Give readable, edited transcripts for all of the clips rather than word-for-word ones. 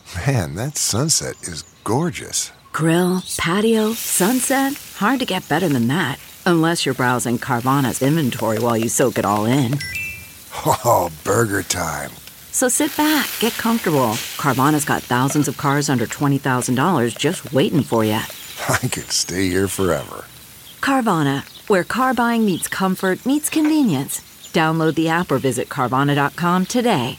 Man, that sunset is gorgeous. Grill, patio, sunset. Hard to get better than that. Unless you're browsing Carvana's inventory while you soak it all in. Oh, burger time. So sit back, get comfortable. Carvana's got thousands of cars under $20,000 just waiting for you. I could stay here forever. Carvana, where car buying meets comfort meets convenience. Download the app or visit Carvana.com today.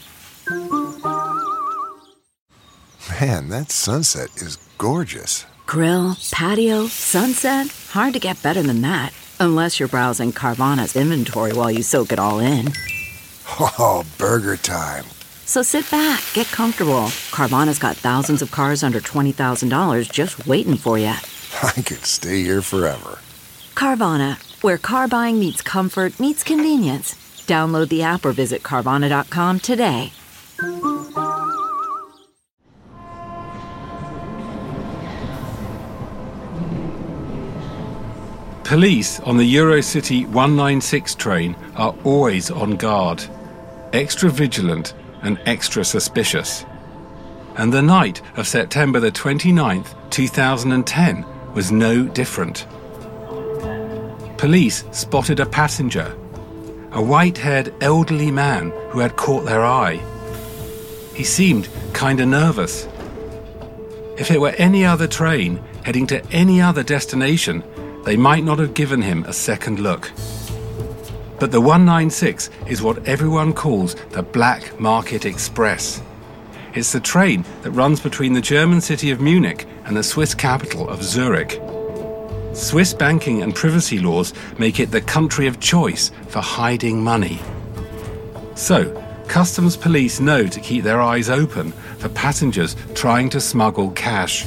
Man, that sunset is gorgeous. Grill, patio, sunset. Hard to get better than that. Unless you're browsing Carvana's inventory while you soak it all in. Oh, burger time. So sit back, get comfortable. Carvana's got thousands of cars under $20,000 just waiting for you. I could stay here forever. Carvana, where car buying meets comfort meets convenience. Download the app or visit Carvana.com today. Police on the Eurocity 196 train are always on guard, extra vigilant and extra suspicious. And the night of September the 29th, 2010 was no different. Police spotted a passenger, a white-haired elderly man who had caught their eye. He seemed kinda nervous. If it were any other train heading to any other destination, they might not have given him a second look. But the 196 is what everyone calls the Black Market Express. It's the train that runs between the German city of Munich and the Swiss capital of Zurich. Swiss banking and privacy laws make it the country of choice for hiding money. So, customs police know to keep their eyes open for passengers trying to smuggle cash.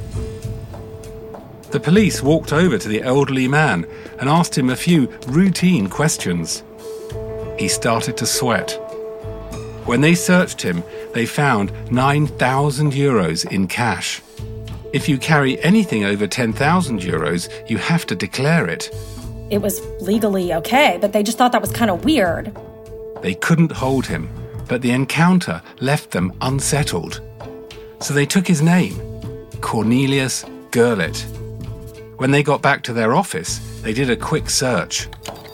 The police walked over to the elderly man and asked him a few routine questions. He started to sweat. When they searched him, they found 9,000 euros in cash. If you carry anything over 10,000 euros, you have to declare it. It was legally okay, but they just thought that was kind of weird. They couldn't hold him, but the encounter left them unsettled. So they took his name, Cornelius Gerlit. When they got back to their office, they did a quick search.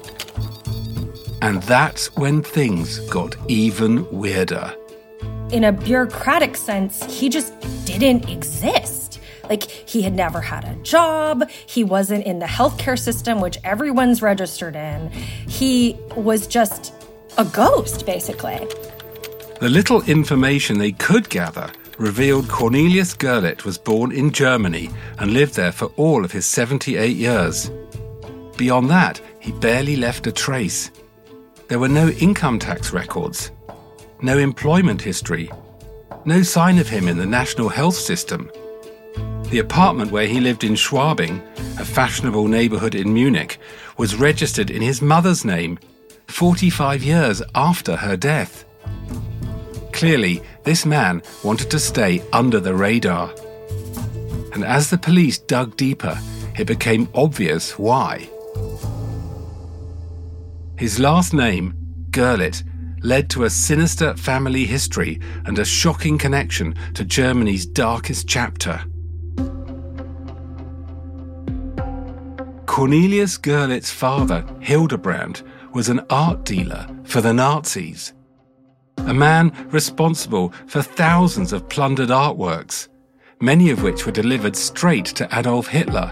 And that's when things got even weirder. In a bureaucratic sense, he just didn't exist. Like, he had never had a job, he wasn't in the healthcare system, which everyone's registered in. He was just a ghost, basically. The little information they could gather revealed Cornelius Gerlit was born in Germany and lived there for all of his 78 years. Beyond that, he barely left a trace. There were no income tax records, no employment history, no sign of him in the national health system. The apartment where he lived in Schwabing, a fashionable neighbourhood in Munich, was registered in his mother's name 45 years after her death. Clearly, this man wanted to stay under the radar. And as the police dug deeper, it became obvious why. His last name, Gerlit, led to a sinister family history and a shocking connection to Germany's darkest chapter. Cornelius Gerlit's father, Hildebrand, was an art dealer for the Nazis. A man responsible for thousands of plundered artworks, many of which were delivered straight to Adolf Hitler.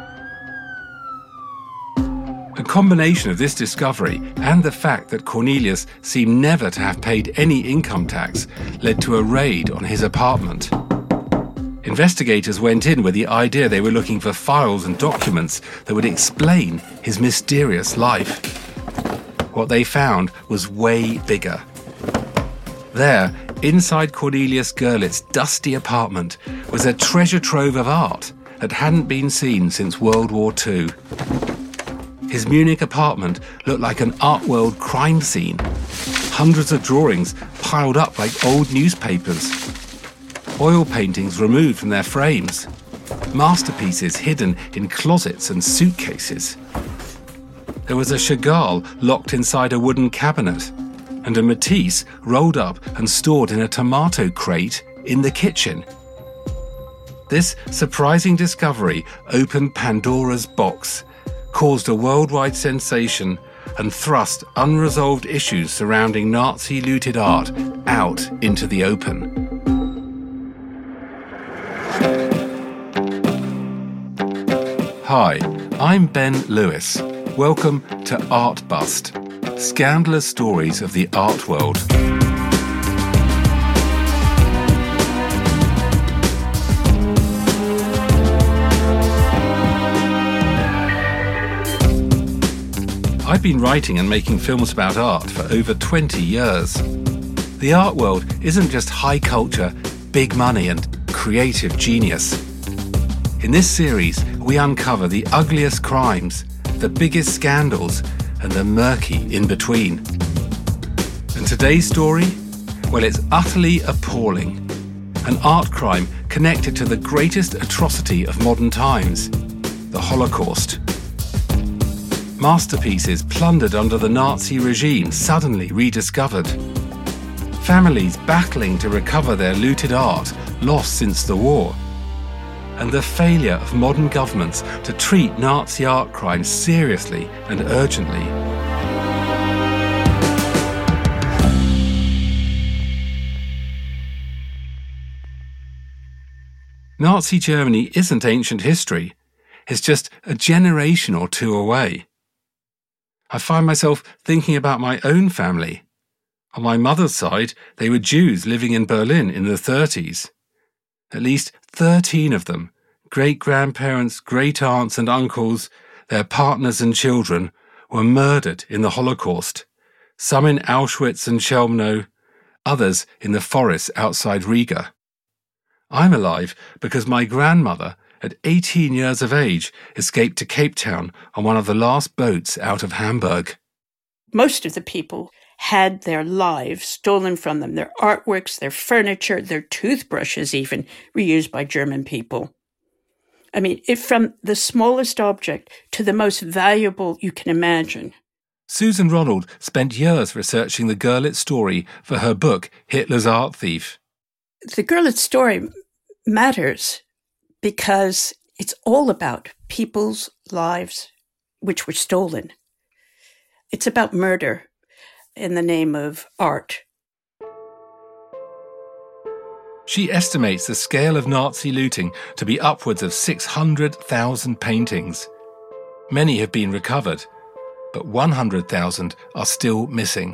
A combination of this discovery and the fact that Cornelius seemed never to have paid any income tax led to a raid on his apartment. Investigators went in with the idea they were looking for files and documents that would explain his mysterious life. What they found was way bigger. There, inside Cornelius Gerlit's dusty apartment, was a treasure trove of art that hadn't been seen since World War II. His Munich apartment looked like an art world crime scene. Hundreds of drawings piled up like old newspapers. Oil paintings removed from their frames. Masterpieces hidden in closets and suitcases. There was a Chagall locked inside a wooden cabinet, and a Matisse rolled up and stored in a tomato crate in the kitchen. This surprising discovery opened Pandora's box, caused a worldwide sensation, and thrust unresolved issues surrounding Nazi looted art out into the open. Hi, I'm Ben Lewis. Welcome to Art Bust, scandalous stories of the art world. I've been writing and making films about art for over 20 years. The art world isn't just high culture, big money and creative genius. In this series, we uncover the ugliest crimes, the biggest scandals, and the murky in between. And today's story? Well, it's utterly appalling. An art crime connected to the greatest atrocity of modern times, the Holocaust. Masterpieces plundered under the Nazi regime suddenly rediscovered. Families battling to recover their looted art lost since the war. And the failure of modern governments to treat Nazi art crimes seriously and urgently. Nazi Germany isn't ancient history. It's just a generation or two away. I find myself thinking about my own family. On my mother's side, they were Jews living in Berlin in the 30s. At least 13 of them, great-grandparents, great-aunts and uncles, their partners and children, were murdered in the Holocaust, some in Auschwitz and Chelmno, others in the forests outside Riga. I'm alive because my grandmother, at 18 years of age, escaped to Cape Town on one of the last boats out of Hamburg. Most of the people had their lives stolen from them, their artworks, their furniture, their toothbrushes even, reused by German people. I mean, from the smallest object to the most valuable you can imagine. Susan Ronald spent years researching the Gurlitt story for her book, Hitler's Art Thief. The Gurlitt story matters because it's all about people's lives which were stolen. It's about murder in the name of art. She estimates the scale of Nazi looting to be upwards of 600,000 paintings. Many have been recovered, but 100,000 are still missing.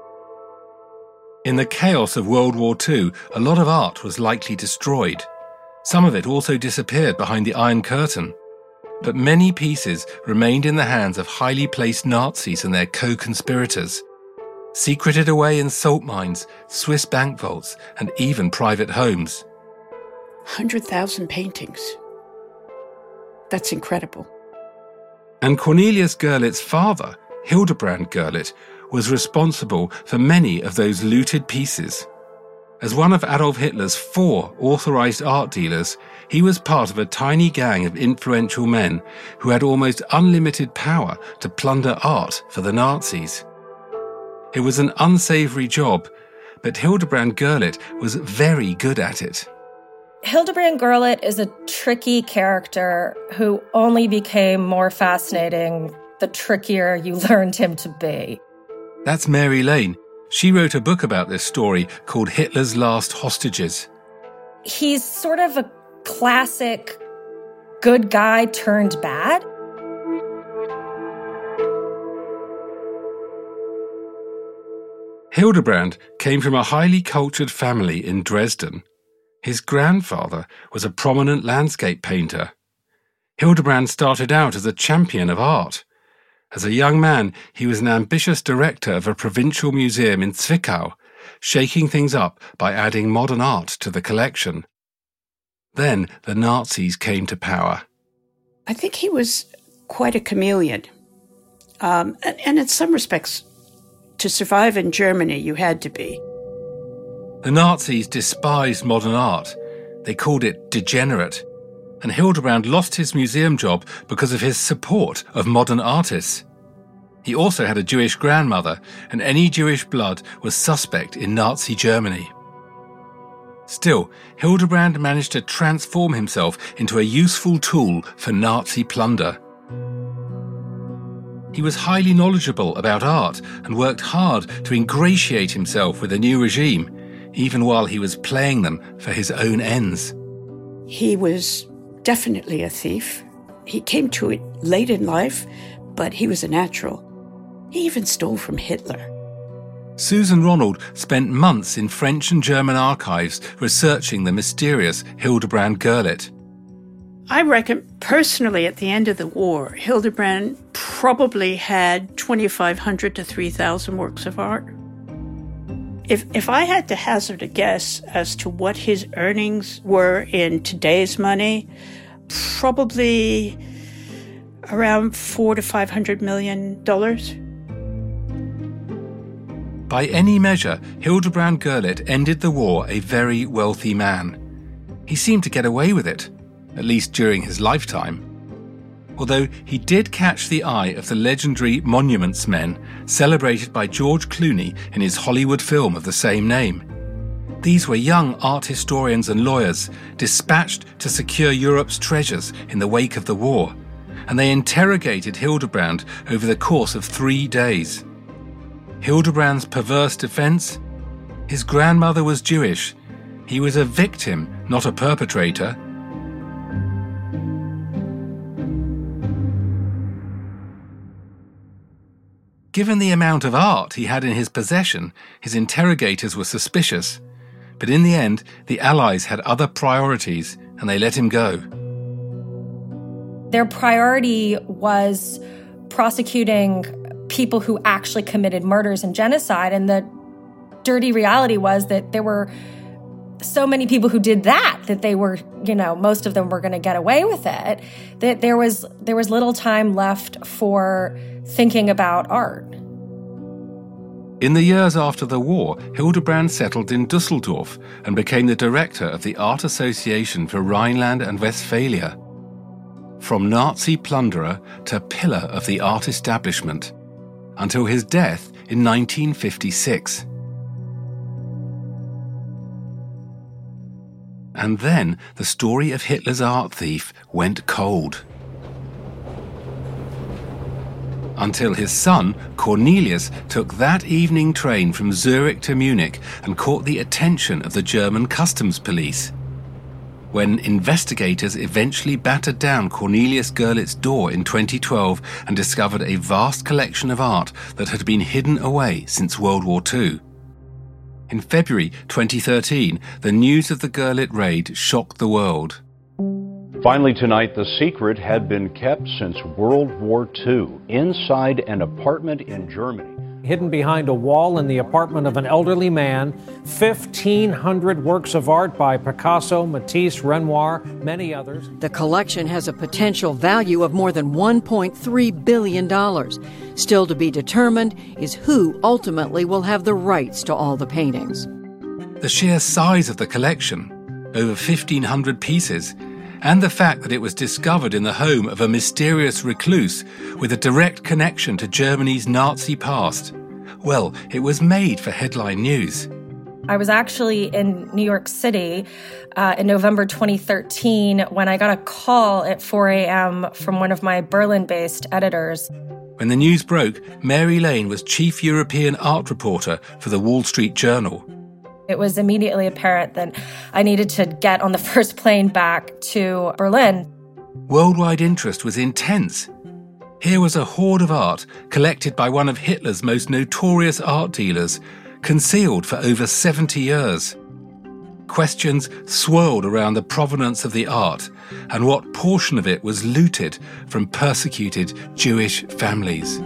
In the chaos of World War II, a lot of art was likely destroyed. Some of it also disappeared behind the Iron Curtain. But many pieces remained in the hands of highly placed Nazis and their co-conspirators, secreted away in salt mines, Swiss bank vaults, and even private homes. 100,000 paintings. That's incredible. And Cornelius Gurlitt's father, Hildebrand Gurlitt, was responsible for many of those looted pieces. As one of Adolf Hitler's 4 authorized art dealers, he was part of a tiny gang of influential men who had almost unlimited power to plunder art for the Nazis. It was an unsavory job, but Hildebrand Gurlitt was very good at it. Hildebrand Gurlitt is a tricky character who only became more fascinating the trickier you learned him to be. That's Mary Lane. She wrote a book about this story called Hitler's Last Hostages. He's sort of a classic good guy turned bad. Hildebrand came from a highly cultured family in Dresden. His grandfather was a prominent landscape painter. Hildebrand started out as a champion of art. As a young man, he was an ambitious director of a provincial museum in Zwickau, shaking things up by adding modern art to the collection. Then the Nazis came to power. I think he was quite a chameleon. And in some respects, to survive in Germany, you had to be. The Nazis despised modern art. They called it degenerate. And Hildebrand lost his museum job because of his support of modern artists. He also had a Jewish grandmother, and any Jewish blood was suspect in Nazi Germany. Still, Hildebrand managed to transform himself into a useful tool for Nazi plunder. He was highly knowledgeable about art and worked hard to ingratiate himself with the new regime, even while he was playing them for his own ends. He was definitely a thief. He came to it late in life, but he was a natural. He even stole from Hitler. Susan Ronald spent months in French and German archives researching the mysterious Hildebrand Gurlitt. I reckon, personally, at the end of the war, Hildebrand probably had 2,500 to 3,000 works of art. If I had to hazard a guess as to what his earnings were in today's money, probably around $400 to $500 million. By any measure, Hildebrand Gurlitt ended the war a very wealthy man. He seemed to get away with it, at least during his lifetime. Although he did catch the eye of the legendary Monuments Men, celebrated by George Clooney in his Hollywood film of the same name. These were young art historians and lawyers dispatched to secure Europe's treasures in the wake of the war, and they interrogated Hildebrand over the course of 3 days. Hildebrand's perverse defense? His grandmother was Jewish. He was a victim, not a perpetrator. Given the amount of art he had in his possession, his interrogators were suspicious. But in the end, the Allies had other priorities, and they let him go. Their priority was prosecuting people who actually committed murders and genocide, and the dirty reality was that there were so many people who did that they were, most of them were going to get away with it, that there was little time left for thinking about art. In the years after the war, Hildebrand settled in Dusseldorf and became the director of the Art Association for Rhineland and Westphalia. From Nazi plunderer to pillar of the art establishment, until his death in 1956. And then the story of Hitler's art thief went cold. Until his son, Cornelius, took that evening train from Zurich to Munich and caught the attention of the German customs police. When investigators eventually battered down Cornelius Gurlitt's door in 2012 and discovered a vast collection of art that had been hidden away since World War II. In February 2013, the news of the Gurlitt raid shocked the world. Finally tonight, the secret had been kept since World War II, inside an apartment in Germany. Hidden behind a wall in the apartment of an elderly man, 1,500 works of art by Picasso, Matisse, Renoir, many others. The collection has a potential value of more than $1.3 billion. Still to be determined is who ultimately will have the rights to all the paintings. The sheer size of the collection, over 1,500 pieces, and the fact that it was discovered in the home of a mysterious recluse with a direct connection to Germany's Nazi past. Well, it was made for headline news. I was actually in New York City in November 2013 when I got a call at 4 a.m. from one of my Berlin-based editors. When the news broke, Mary Lane was chief European art reporter for the Wall Street Journal. It was immediately apparent that I needed to get on the first plane back to Berlin. Worldwide interest was intense. Here was a hoard of art collected by one of Hitler's most notorious art dealers, concealed for over 70 years. Questions swirled around the provenance of the art and what portion of it was looted from persecuted Jewish families.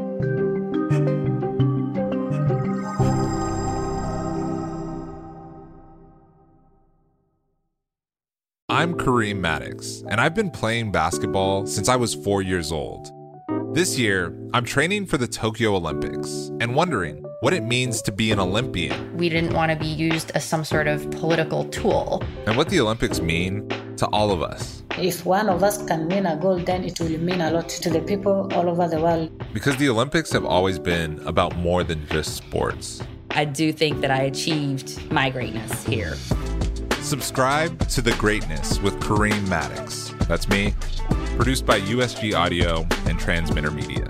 I'm Kareem Maddox, and I've been playing basketball since I was 4 years old. This year, I'm training for the Tokyo Olympics and wondering what it means to be an Olympian. We didn't want to be used as some sort of political tool. And what the Olympics mean to all of us. If one of us can win a gold, then it will mean a lot to the people all over the world. Because the Olympics have always been about more than just sports. I do think that I achieved my greatness here. Subscribe to The Greatness with Kareem Maddox. That's me. Produced by USG Audio and Transmitter Media.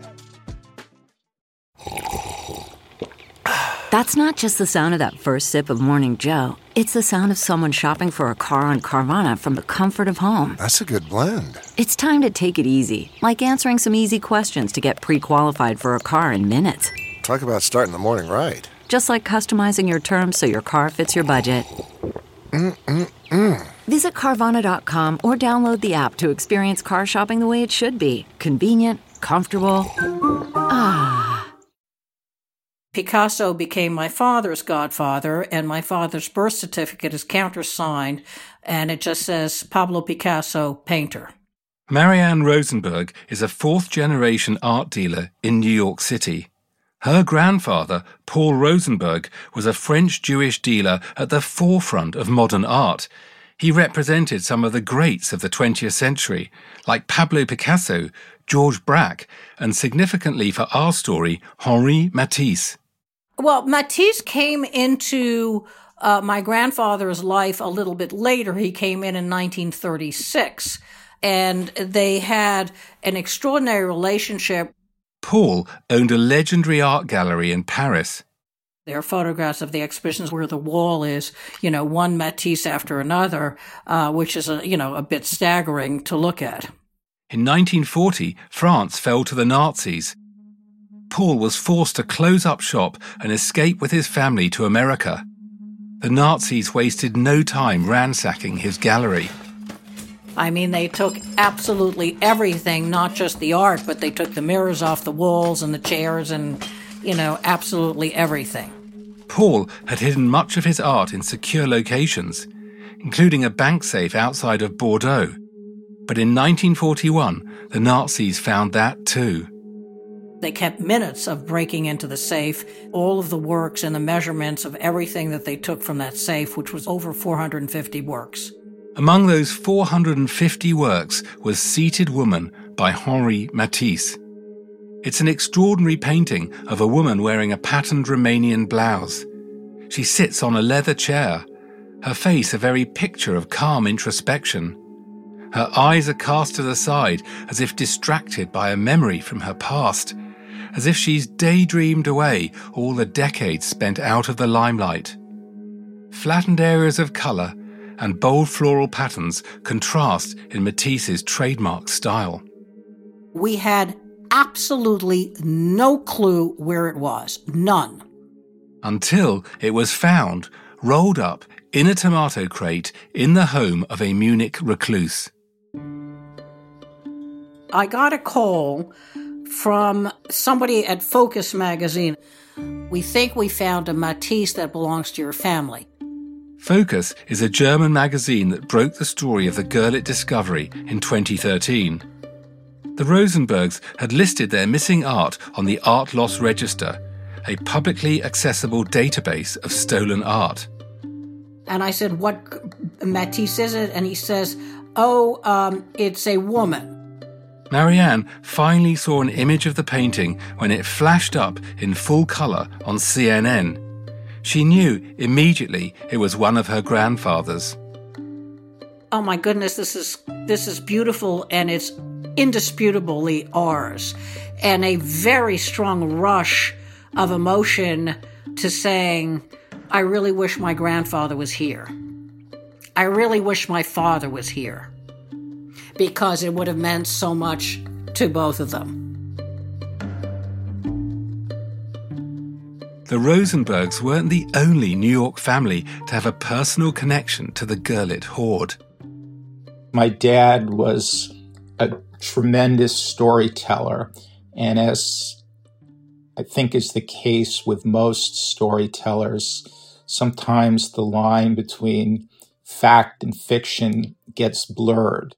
That's not just the sound of that first sip of Morning Joe. It's the sound of someone shopping for a car on Carvana from the comfort of home. That's a good blend. It's time to take it easy, like answering some easy questions to get pre-qualified for a car in minutes. Talk about starting the morning right. Just like customizing your terms so your car fits your budget. Visit Carvana.com or download the app to experience car shopping the way it should be. Convenient, comfortable. Picasso became my father's godfather, and my father's birth certificate is countersigned, and it just says Pablo Picasso, painter. Marianne Rosenberg is a fourth-generation art dealer in New York City. Her grandfather, Paul Rosenberg, was a French-Jewish dealer at the forefront of modern art. He represented some of the greats of the 20th century, like Pablo Picasso, George Braque, and significantly for our story, Henri Matisse. Well, Matisse came into my grandfather's life a little bit later. He came in 1936, and they had an extraordinary relationship. Paul owned a legendary art gallery in Paris. There are photographs of the exhibitions where the wall is, one Matisse after another, which is, a bit staggering to look at. In 1940, France fell to the Nazis. Paul was forced to close up shop and escape with his family to America. The Nazis wasted no time ransacking his gallery. I mean, they took absolutely everything, not just the art, but they took the mirrors off the walls and the chairs and, absolutely everything. Paul had hidden much of his art in secure locations, including a bank safe outside of Bordeaux. But in 1941, the Nazis found that too. They kept minutes of breaking into the safe, all of the works and the measurements of everything that they took from that safe, which was over 450 works. Among those 450 works was Seated Woman by Henri Matisse. It's an extraordinary painting of a woman wearing a patterned Romanian blouse. She sits on a leather chair, her face a very picture of calm introspection. Her eyes are cast to the side as if distracted by a memory from her past, as if she's daydreamed away all the decades spent out of the limelight. Flattened areas of colour and bold floral patterns contrast in Matisse's trademark style. We had absolutely no clue where it was. None. Until it was found, rolled up in a tomato crate in the home of a Munich recluse. I got a call from somebody at Focus magazine. We think we found a Matisse that belongs to your family. Focus is a German magazine that broke the story of the Gurlitt discovery in 2013. The Rosenbergs had listed their missing art on the Art Loss Register, a publicly accessible database of stolen art. And I said, what Matisse is it? And he says, it's a woman. Marianne finally saw an image of the painting when it flashed up in full colour on CNN. She knew immediately it was one of her grandfather's. Oh my goodness, this is beautiful, and it's indisputably ours. And a very strong rush of emotion to saying, I really wish my grandfather was here. I really wish my father was here, because it would have meant so much to both of them. The Rosenbergs weren't the only New York family to have a personal connection to the Gurlitt hoard. My dad was a tremendous storyteller, and as I think is the case with most storytellers, sometimes the line between fact and fiction gets blurred.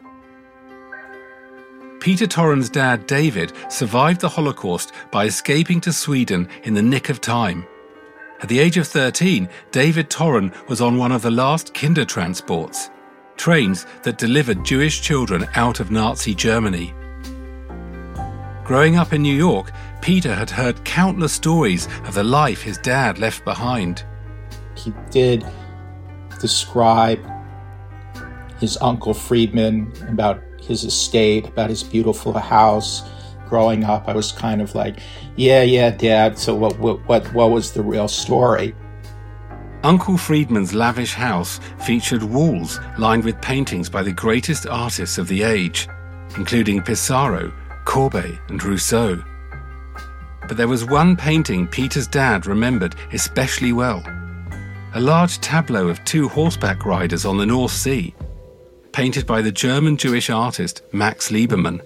Peter Torren's dad, David, survived the Holocaust by escaping to Sweden in the nick of time. At the age of 13, David Torren was on one of the last Kindertransports, trains that delivered Jewish children out of Nazi Germany. Growing up in New York, Peter had heard countless stories of the life his dad left behind. He did describe his Uncle Friedman, about his estate, about his beautiful house. Growing up, I was kind of like, yeah, Dad, so what was the real story? Uncle Friedman's lavish house featured walls lined with paintings by the greatest artists of the age, including Pissarro, Courbet, and Rousseau. But there was one painting Peter's dad remembered especially well. A large tableau of 2 horseback riders on the North Sea, painted by the German-Jewish artist Max Liebermann.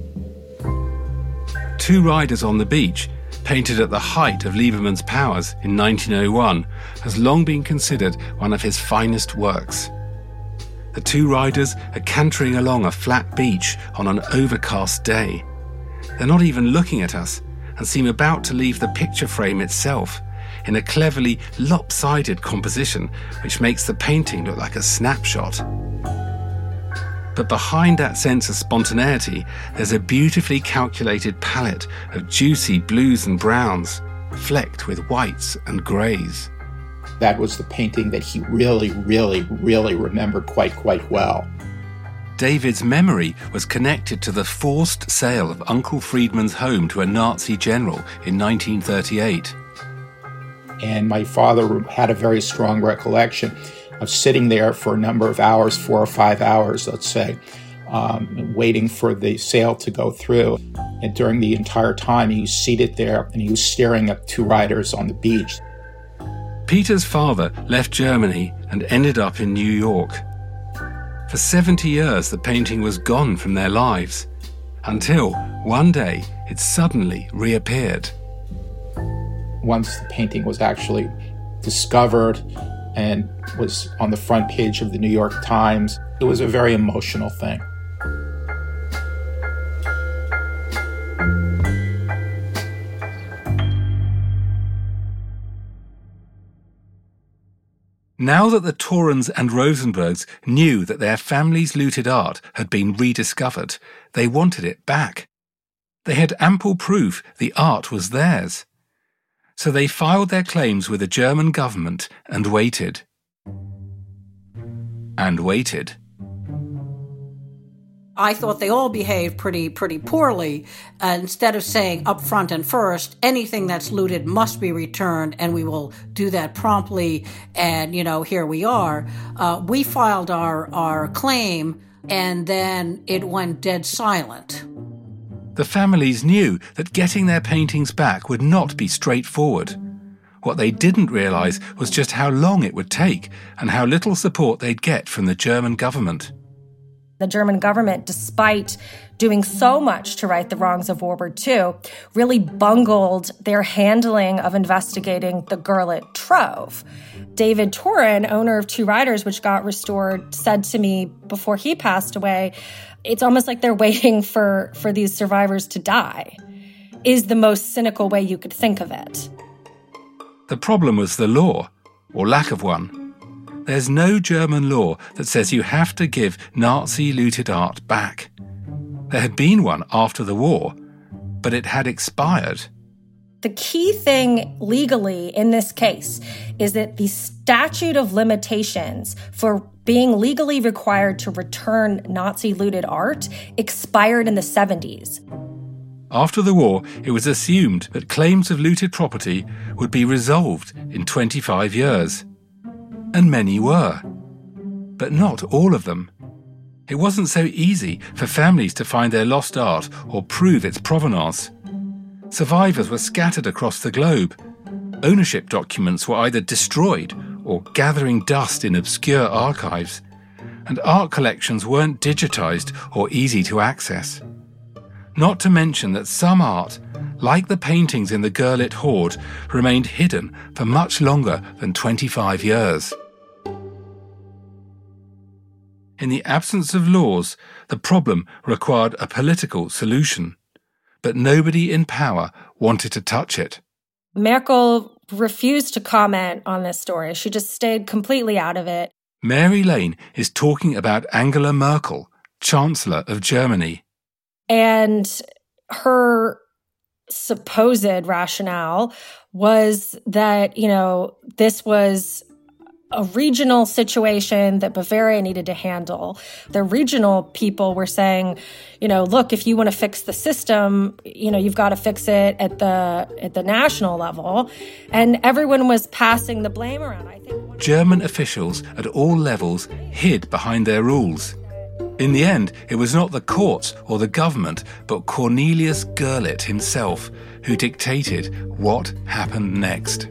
2 riders on the beach, painted at the height of Liebermann's powers in 1901, has long been considered one of his finest works. The 2 riders are cantering along a flat beach on an overcast day. They're not even looking at us and seem about to leave the picture frame itself in a cleverly lopsided composition which makes the painting look like a snapshot. But behind that sense of spontaneity, there's a beautifully calculated palette of juicy blues and browns, flecked with whites and greys. That was the painting that he really remembered quite well. David's memory was connected to the forced sale of Uncle Friedman's home to a Nazi general in 1938. And my father had a very strong recollection of sitting there for a number of hours, 4 or 5 hours, let's say, waiting for the sale to go through. And during the entire time, he was seated there and he was staring at 2 riders on the beach. Peter's father left Germany and ended up in New York. For 70 years, the painting was gone from their lives, until one day it suddenly reappeared. Once the painting was actually discovered and was on the front page of the New York Times, it was a very emotional thing. Now that the Torrens and Rosenbergs knew that their family's looted art had been rediscovered, they wanted it back. They had ample proof the art was theirs. So they filed their claims with the German government and waited. And waited. I thought they all behaved pretty poorly. Instead of saying up front and first, anything that's looted must be returned, and we will do that promptly, and, here we are. We filed our claim, and then it went dead silent. The families knew that getting their paintings back would not be straightforward. What they didn't realise was just how long it would take and how little support they'd get from the German government. The German government, despite doing so much to right the wrongs of World War II, really bungled their handling of investigating the Gurlitt Trove. David Torren, owner of 2 Riders, which got restored, said to me before he passed away, it's almost like they're waiting for these survivors to die, is the most cynical way you could think of it. The problem was the law, or lack of one. There's no German law that says you have to give Nazi-looted art back. There had been one after the war, but it had expired. The key thing legally in this case is that the statute of limitations for being legally required to return Nazi-looted art expired in the 70s. After the war, it was assumed that claims of looted property would be resolved in 25 years. And many were. But not all of them. It wasn't so easy for families to find their lost art or prove its provenance. Survivors were scattered across the globe. Ownership documents were either destroyed or gathering dust in obscure archives. And art collections weren't digitized or easy to access. Not to mention that some art, like the paintings in the Gurlitt hoard, remained hidden for much longer than 25 years. In the absence of laws, the problem required a political solution. But nobody in power wanted to touch it. Merkel refused to comment on this story. She just stayed completely out of it. Mary Lane is talking about Angela Merkel, Chancellor of Germany. And her supposed rationale was that, this was a regional situation that Bavaria needed to handle. The regional people were saying, look, if you want to fix the system, you've got to fix it at the national level. And everyone was passing the blame around. I think German officials at all levels hid behind their rules. In the end, it was not the courts or the government, but Cornelius Gurlitt himself who dictated what happened next.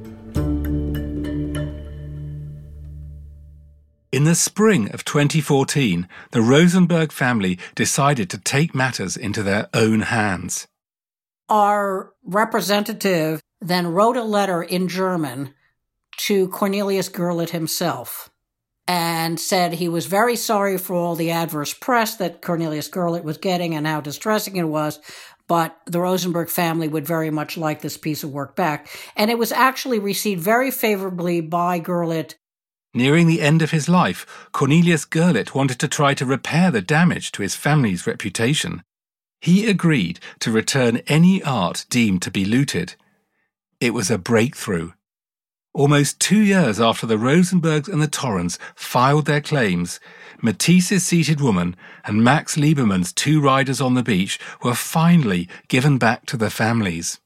In the spring of 2014, the Rosenberg family decided to take matters into their own hands. Our representative then wrote a letter in German to Cornelius Gurlitt himself and said he was very sorry for all the adverse press that Cornelius Gurlitt was getting and how distressing it was, but the Rosenberg family would very much like this piece of work back. And it was actually received very favorably by Gurlitt. Nearing the end of his life, Cornelius Gurlitt wanted to try to repair the damage to his family's reputation. He agreed to return any art deemed to be looted. It was a breakthrough. Almost 2 years after the Rosenbergs and the Torrens filed their claims, Matisse's Seated Woman and Max Lieberman's 2 Riders on the Beach were finally given back to their families.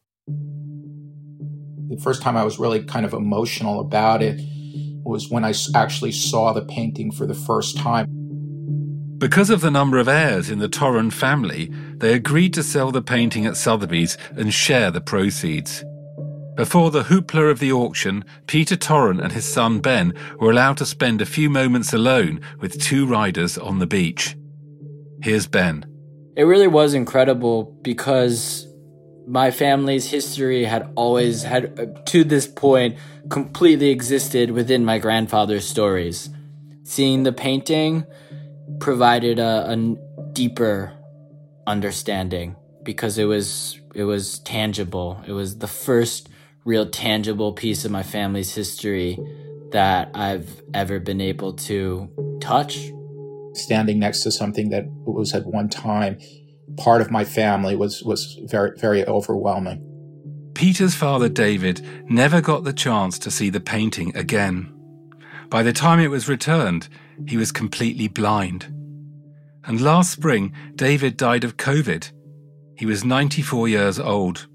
The first time I was really kind of emotional about it was when I actually saw the painting for the first time. Because of the number of heirs in the Torren family, they agreed to sell the painting at Sotheby's and share the proceeds. Before the hoopla of the auction, Peter Torren and his son Ben were allowed to spend a few moments alone with 2 riders on the beach. Here's Ben. It really was incredible because my family's history had always to this point, completely existed within my grandfather's stories. Seeing the painting provided a deeper understanding because it was tangible. It was the first real tangible piece of my family's history that I've ever been able to touch. Standing next to something that was at one time part of my family was very, very overwhelming. Peter's father, David, never got the chance to see the painting again. By the time it was returned, he was completely blind. And last spring, David died of COVID. He was 94 years old.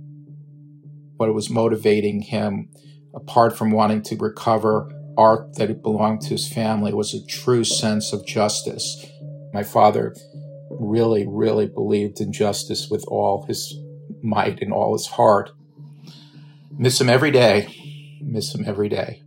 What was motivating him, apart from wanting to recover art that had belonged to his family, was a true sense of justice. My father really, really believed in justice with all his might and all his heart. Miss him every day. Miss him every day.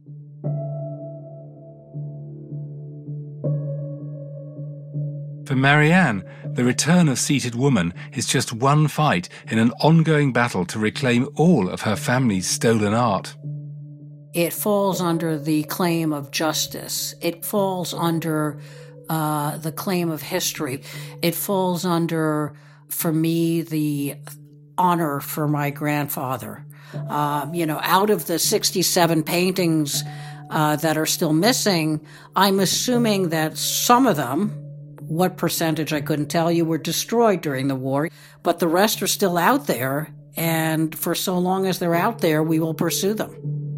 For Marianne, the return of Seated Woman is just one fight in an ongoing battle to reclaim all of her family's stolen art. It falls under the claim of justice. It falls under the claim of history. It falls under, for me, the honor for my grandfather. Out of the 67 paintings that are still missing, I'm assuming that some of them, what percentage I couldn't tell you, were destroyed during the war, but the rest are still out there, and for so long as they're out there, we will pursue them.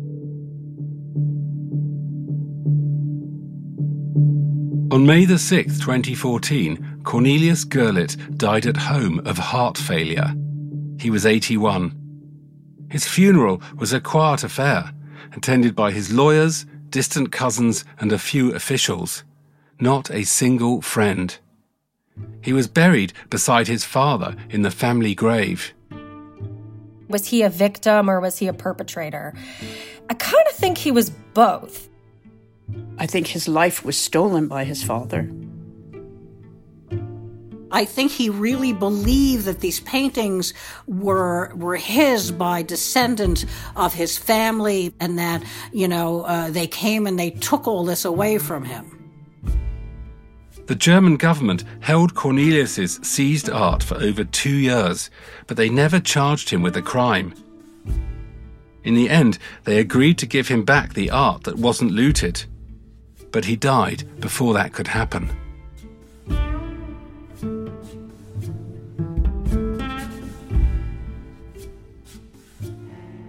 On May the 6th, 2014, Cornelius Gurlitt died at home of heart failure. He was 81. His funeral was a quiet affair, attended by his lawyers, distant cousins, and a few officials. Not a single friend. He was buried beside his father in the family grave. Was he a victim or was he a perpetrator? I kind of think he was both. I think his life was stolen by his father. I think he really believed that these paintings were his by descendants of his family, and that, they came and they took all this away from him. The German government held Cornelius's seized art for over 2 years, but they never charged him with a crime. In the end, they agreed to give him back the art that wasn't looted. But he died before that could happen.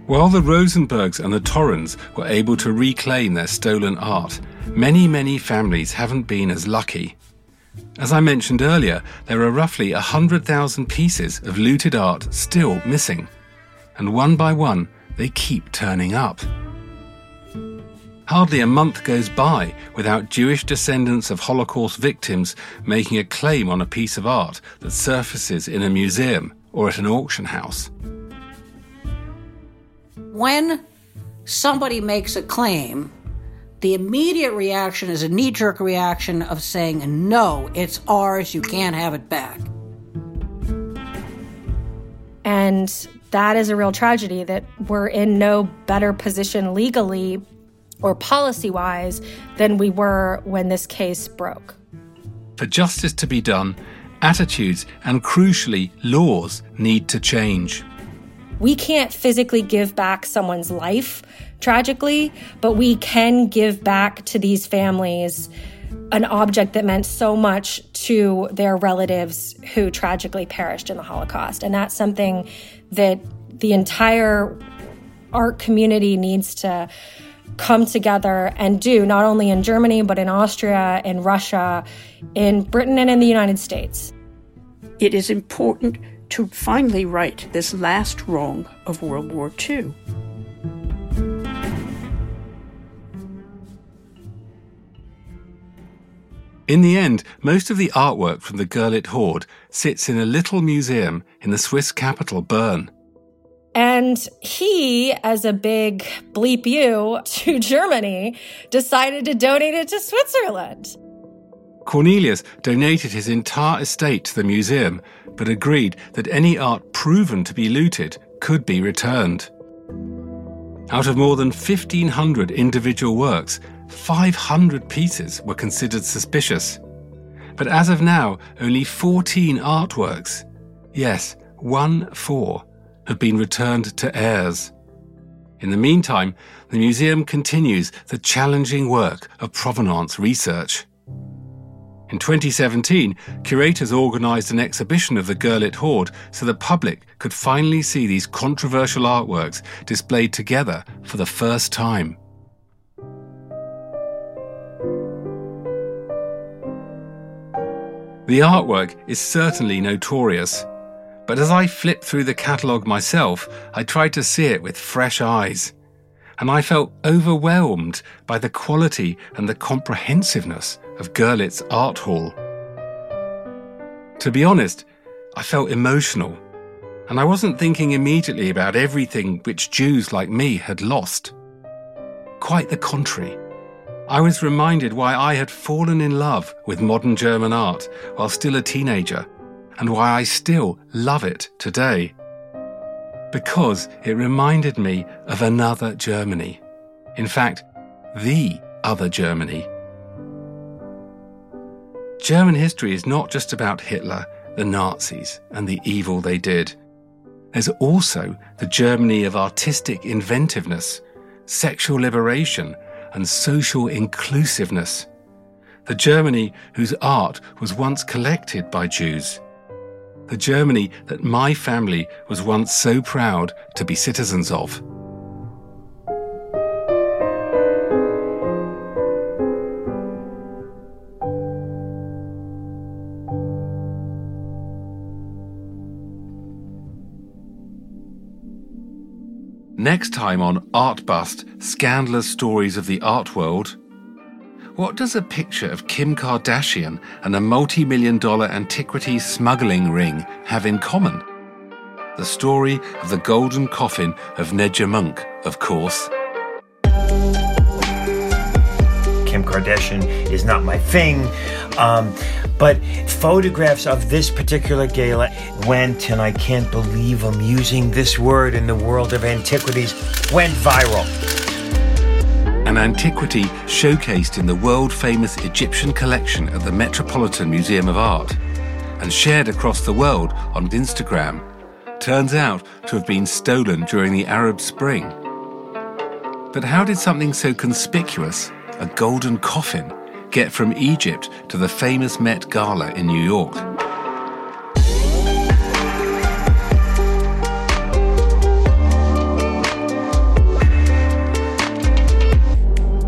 While the Rosenbergs and the Torrens were able to reclaim their stolen art, many families haven't been as lucky. As I mentioned earlier, there are roughly 100,000 pieces of looted art still missing, and one by one they keep turning up. Hardly a month goes by without Jewish descendants of Holocaust victims making a claim on a piece of art that surfaces in a museum or at an auction house. When somebody makes a claim, the immediate reaction is a knee-jerk reaction of saying, no, it's ours, you can't have it back. And that is a real tragedy, that we're in no better position legally or policy-wise than we were when this case broke. For justice to be done, attitudes and, crucially, laws need to change. We can't physically give back someone's life, tragically, but we can give back to these families an object that meant so much to their relatives who tragically perished in the Holocaust. And that's something that the entire art community needs to come together and do, not only in Germany, but in Austria, in Russia, in Britain, and in the United States. It is important to finally right this last wrong of World War II. In the end, most of the artwork from the Görlitz hoard sits in a little museum in the Swiss capital, Bern. And he, as a big bleep you to Germany, decided to donate it to Switzerland. Cornelius donated his entire estate to the museum, but agreed that any art proven to be looted could be returned. Out of more than 1,500 individual works, 500 pieces were considered suspicious. But as of now, only 14 artworks, yes, 14, have been returned to heirs. In the meantime, the museum continues the challenging work of provenance research. In 2017, curators organised an exhibition of the Görlitz hoard so the public could finally see these controversial artworks displayed together for the first time. The artwork is certainly notorious, but as I flipped through the catalogue myself, I tried to see it with fresh eyes, and I felt overwhelmed by the quality and the comprehensiveness of Görlitz Art Hall. To be honest, I felt emotional, and I wasn't thinking immediately about everything which Jews like me had lost. Quite the contrary. I was reminded why I had fallen in love with modern German art while still a teenager, and why I still love it today. Because it reminded me of another Germany. In fact, the other Germany. German history is not just about Hitler, the Nazis, and the evil they did. There's also the Germany of artistic inventiveness, sexual liberation, and social inclusiveness. The Germany whose art was once collected by Jews. The Germany that my family was once so proud to be citizens of. Next time on Art Bust, Scandalous Stories of the Art World, what does a picture of Kim Kardashian and a multi-million-dollar antiquities smuggling ring have in common? The story of the golden coffin of Nedja Munk, of course. Kim Kardashian is not my thing, but photographs of this particular gala went, and I can't believe I'm using this word in the world of antiquities, went viral. An antiquity showcased in the world-famous Egyptian collection at the Metropolitan Museum of Art and shared across the world on Instagram turns out to have been stolen during the Arab Spring. But how did something so conspicuous, a golden coffin, get from Egypt to the famous Met Gala in New York?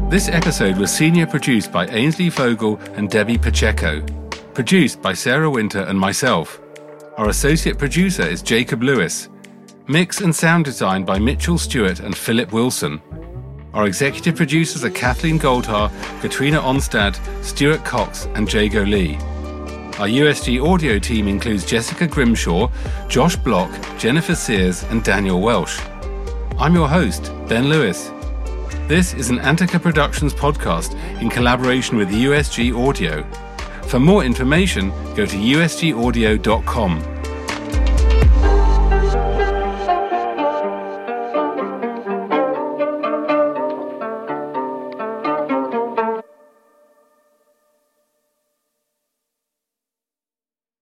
This episode was senior produced by Ainsley Fogel and Debbie Pacheco. Produced by Sarah Winter and myself. Our associate producer is Jacob Lewis. Mix and sound design by Mitchell Stewart and Philip Wilson. Our executive producers are Kathleen Goldhar, Katrina Onstad, Stuart Cox and Jago Lee. Our USG audio team includes Jessica Grimshaw, Josh Block, Jennifer Sears and Daniel Welsh. I'm your host, Ben Lewis. This is an Antica Productions podcast in collaboration with USG Audio. For more information, go to usgaudio.com.